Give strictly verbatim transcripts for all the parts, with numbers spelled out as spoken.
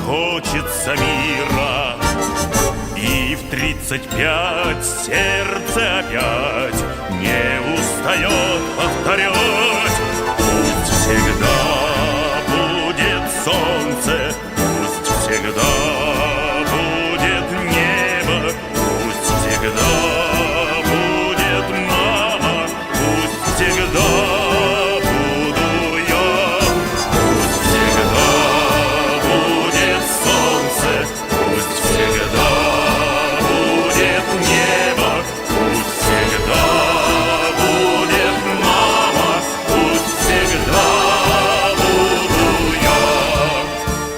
хочется мира. И в тридцать пять сердце опять не устает повторять: пусть всегда будет солнце, пусть всегда будет небо, пусть всегда будет мама, пусть всегда буду я. Пусть всегда будет солнце, пусть всегда будет небо, пусть всегда будет мама, пусть всегда буду я.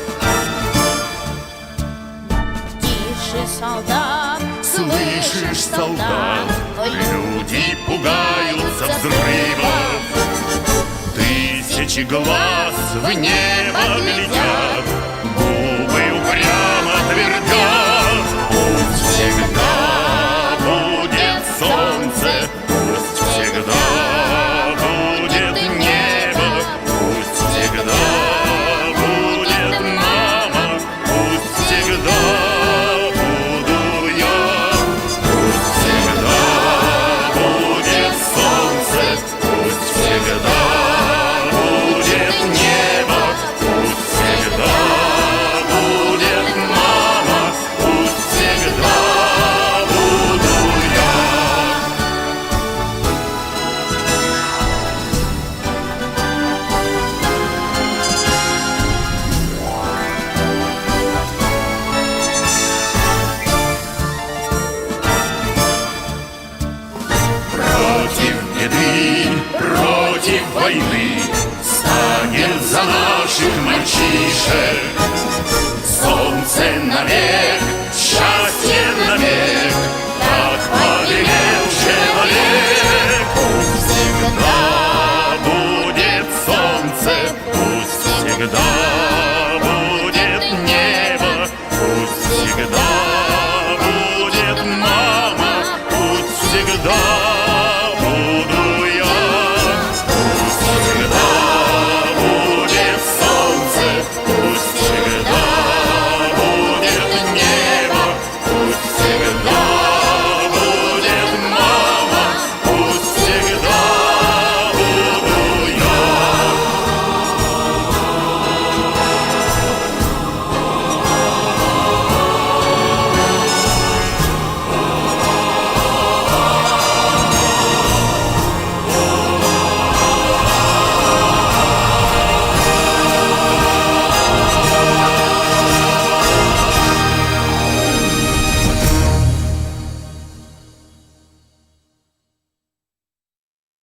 Тише, солдат, Слышишь, солдат, люди пугаются взрывов. Тысячи глаз в небо глядят, губы упрямо твердят: пусть всегда будет солнце, пусть всегда будет небо, пусть всегда будет мама, пусть всегда буду я. Пусть всегда будет солнце, пусть всегда будет небо, пусть всегда будет мама, пусть всегда буду я. Против беды, против войны станет за наших мальчишек. Солнце навек, счастье навек, так повелел человек. Пусть всегда будет солнце, пусть всегда будет небо, пусть всегда будет мама, пусть всегда